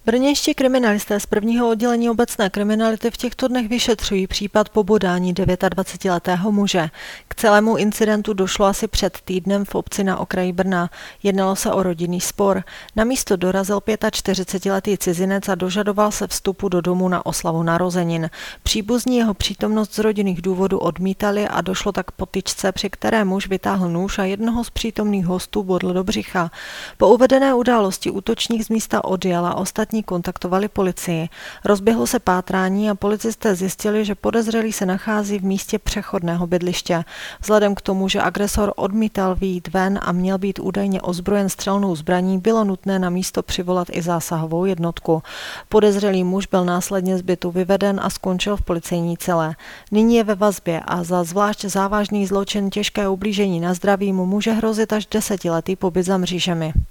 Brněnští kriminalisté z prvního oddělení obecné kriminality v těchto dnech vyšetřují případ pobodání 29letého muže. K celému incidentu došlo asi před týdnem v obci na okraji Brna. Jednalo se o rodinný spor. Na místo dorazil 45letý cizinec a dožadoval se vstupu do domu na oslavu narozenin. Příbuzní jeho přítomnost z rodinných důvodů odmítali a došlo tak k potyčce, při které muž vytáhl nůž a jednoho z přítomných hostů bodl do břicha. Po uvedené události útočník z místa odjel a ostatní kontaktovali policii. Rozběhlo se pátrání a policisté zjistili, že podezřelý se nachází v místě přechodného bydliště. Vzhledem k tomu, že agresor odmítal vyjít ven a měl být údajně ozbrojen střelnou zbraní, bylo nutné na místo přivolat i zásahovou jednotku. Podezřelý muž byl následně z bytu vyveden a skončil v policejní celé. Nyní je ve vazbě a za zvlášť závažný zločin těžké ublížení na zdraví mu může hrozit až 10letý pobyt za mřížemi.